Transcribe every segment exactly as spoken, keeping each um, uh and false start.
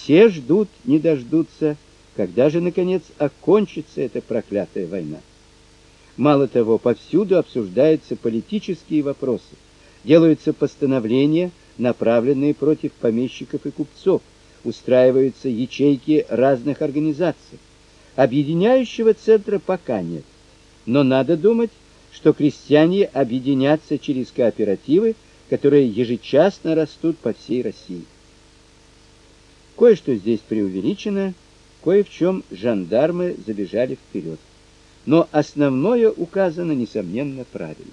Все ждут, не дождутся, когда же наконец окончится эта проклятая война. Мало того, повсюду обсуждаются политические вопросы, делаются постановления, направленные против помещиков и купцов, устраиваются ячейки разных организаций. Объединяющего центра пока нет, но надо думать, что крестьяне объединятся через кооперативы, которые ежечасно растут по всей России. Кое-что здесь преувеличено, кое в чем жандармы забежали вперед. Но основное указано, несомненно, правильно.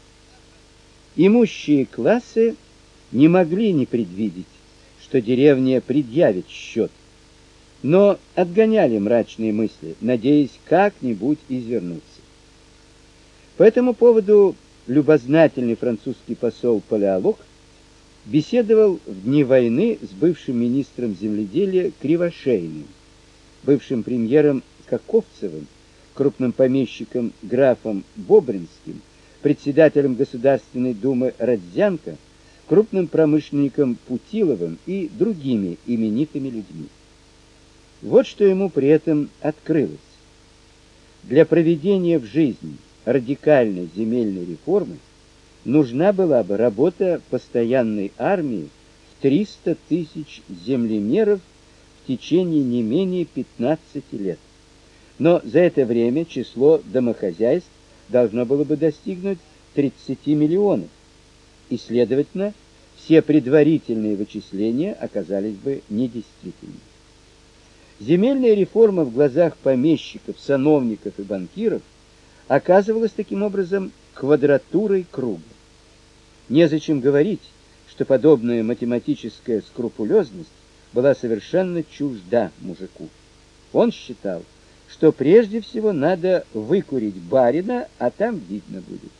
Имущие классы не могли не предвидеть, что деревня предъявит счет, но отгоняли мрачные мысли, надеясь как-нибудь извернуться. По этому поводу любознательный французский посол Палеолог беседовал в дни войны с бывшим министром земледелия Кривошеиным, бывшим премьером Каковцевым, крупным помещиком графом Бобринским, председателем Государственной Думы Родзянко, крупным промышленником Путиловым и другими именитыми людьми. Вот что ему при этом открылось. Для проведения в жизнь радикальной земельной реформы нужна была бы работа постоянной армии в триста тысяч землемеров в течение не менее пятнадцати лет. Но за это время число домохозяйств должно было бы достигнуть тридцати миллионов, и, следовательно, все предварительные вычисления оказались бы недействительными. Земельная реформа в глазах помещиков, сановников и банкиров оказывалась таким образом квадратурой круга. Незачем говорить, что подобная математическая скрупулезность была совершенно чужда мужику. Он считал, что прежде всего надо выкурить барина, а там видно будет.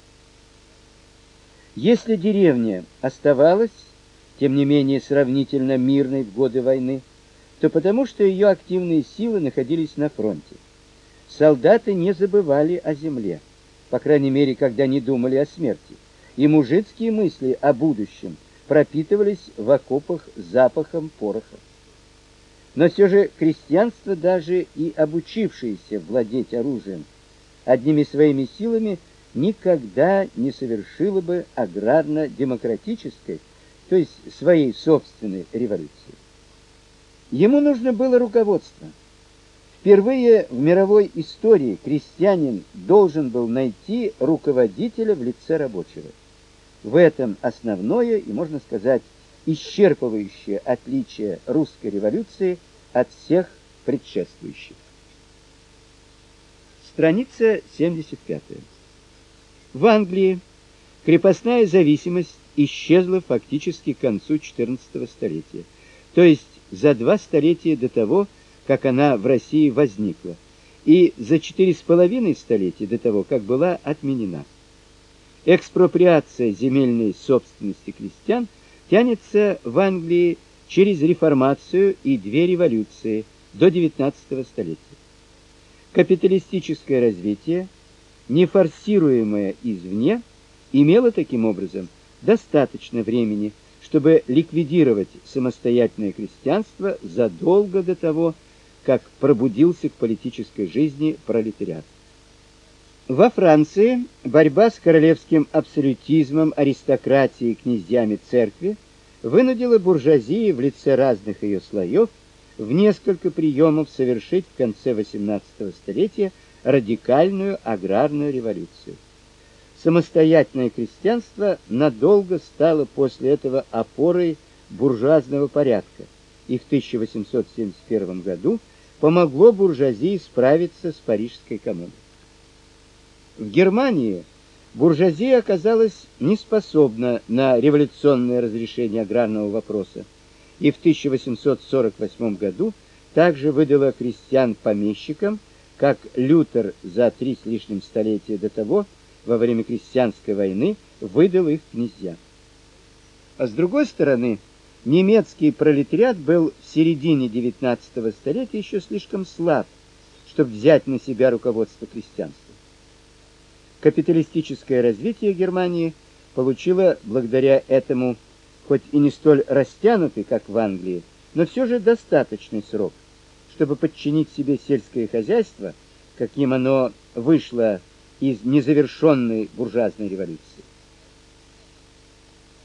Если деревня оставалась, тем не менее, сравнительно мирной в годы войны, то потому что ее активные силы находились на фронте. Солдаты не забывали о земле, по крайней мере, когда не думали о смерти, и мужицкие мысли о будущем пропитывались в окопах запахом пороха. Но все же крестьянство, даже и обучившееся владеть оружием, одними своими силами никогда не совершило бы аграрно-демократической, то есть своей собственной революции. Ему нужно было руководство. Впервые в мировой истории крестьянин должен был найти руководителя в лице рабочего. В этом основное и, можно сказать, исчерпывающее отличие русской революции от всех предшествующих. Страница семьдесят пятая. В Англии крепостная зависимость исчезла фактически к концу четырнадцатого столетия, то есть за два столетия до того, как она в России возникла, и за четыре с половиной столетия до того, как была отменена. Экспроприация земельной собственности крестьян тянется в Англии через реформацию и две революции до девятнадцатого столетия. Капиталистическое развитие, не форсируемое извне, имело таким образом достаточно времени, чтобы ликвидировать самостоятельное крестьянство задолго до того, как пробудился к политической жизни пролетариат. Во Франции борьба с королевским абсолютизмом, аристократией и князьями церкви вынудила буржуазию в лице разных ее слоев в несколько приемов совершить в конце восемнадцатого столетия радикальную аграрную революцию. Самостоятельное крестьянство надолго стало после этого опорой буржуазного порядка, и в тысяча восемьсот семьдесят первом году помогло буржуазии справиться с Парижской коммуной. В Германии буржуазия оказалась неспособна на революционное разрешение аграрного вопроса, и в тысяча восемьсот сорок восьмом году также выдала крестьян помещикам, как Лютер за три с лишним столетия до того, во время крестьянской войны, выдал их князьям. А с другой стороны, немецкий пролетариат был в середине девятнадцатого столетия еще слишком слаб, чтобы взять на себя руководство крестьянством. Капиталистическое развитие Германии получило благодаря этому, хоть и не столь растянутый, как в Англии, но все же достаточный срок, чтобы подчинить себе сельское хозяйство, каким оно вышло из незавершенной буржуазной революции.